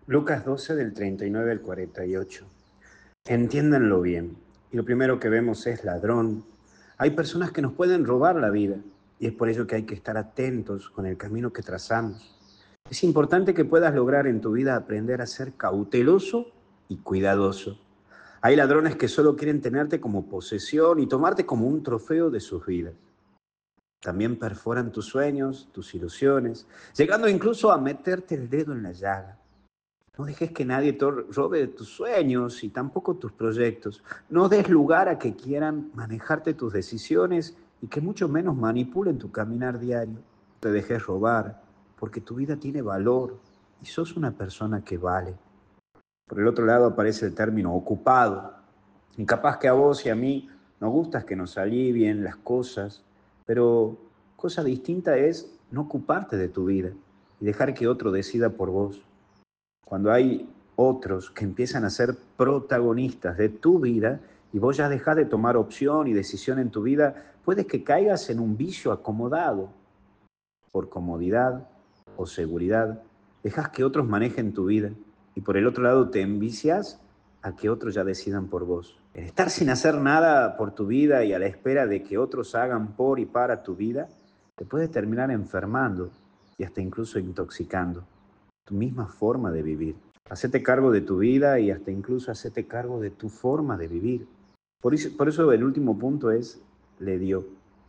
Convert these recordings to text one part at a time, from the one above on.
Lucas 12 del 39 al 48. Entiéndanlo bien. Y lo primero que vemos es ladrón. Hay personas que nos pueden robar la vida y es por ello que hay que estar atentos con el camino que trazamos. Es importante que puedas lograr en tu vida aprender a ser cauteloso y cuidadoso. Hay ladrones que solo quieren tenerte como posesión y tomarte como un trofeo de sus vidas. También perforan tus sueños, tus ilusiones, llegando incluso a meterte el dedo en la llaga. No dejes que nadie te robe tus sueños y tampoco tus proyectos. No des lugar a que quieran manejarte tus decisiones y que mucho menos manipulen tu caminar diario. No te dejes robar, porque tu vida tiene valor y sos una persona que vale. Por el otro lado aparece el término ocupado. Y capaz que a vos y a mí nos gustas que nos alivien las cosas, pero cosa distinta es no ocuparte de tu vida y dejar que otro decida por vos. Cuando hay otros que empiezan a ser protagonistas de tu vida y vos ya dejás de tomar opción y decisión en tu vida, puede que caigas en un vicio acomodado por comodidad o seguridad. Dejas que otros manejen tu vida y por el otro lado te envicias a que otros ya decidan por vos. El estar sin hacer nada por tu vida y a la espera de que otros hagan por y para tu vida, te puede terminar enfermando y hasta incluso intoxicando tu misma forma de vivir. Hacete cargo de tu vida y hasta incluso hacete cargo de tu forma de vivir. Por eso el último punto es, le dio.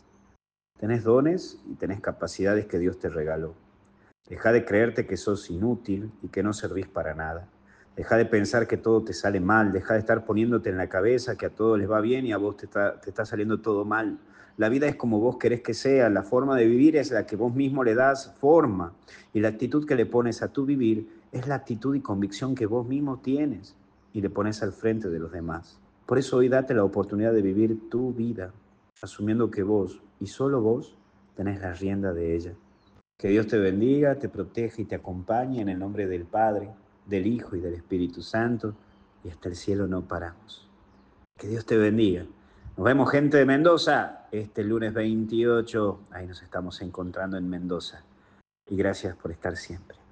Tenés dones y tenés capacidades que Dios te regaló. Deja de creerte que sos inútil y que no servís para nada. Deja de pensar que todo te sale mal. Deja de estar poniéndote en la cabeza que a todos les va bien y a vos te está saliendo todo mal. La vida es como vos querés que sea. La forma de vivir es la que vos mismo le das forma. Y la actitud que le pones a tu vivir es la actitud y convicción que vos mismo tienes y le pones al frente de los demás. Por eso hoy date la oportunidad de vivir tu vida, asumiendo que vos y solo vos tenés la rienda de ella. Que Dios te bendiga, te proteja y te acompañe en el nombre del Padre, del Hijo y del Espíritu Santo, y hasta el cielo no paramos. Que Dios te bendiga. Nos vemos, gente de Mendoza, este lunes 28, ahí nos estamos encontrando en Mendoza. Y gracias por estar siempre.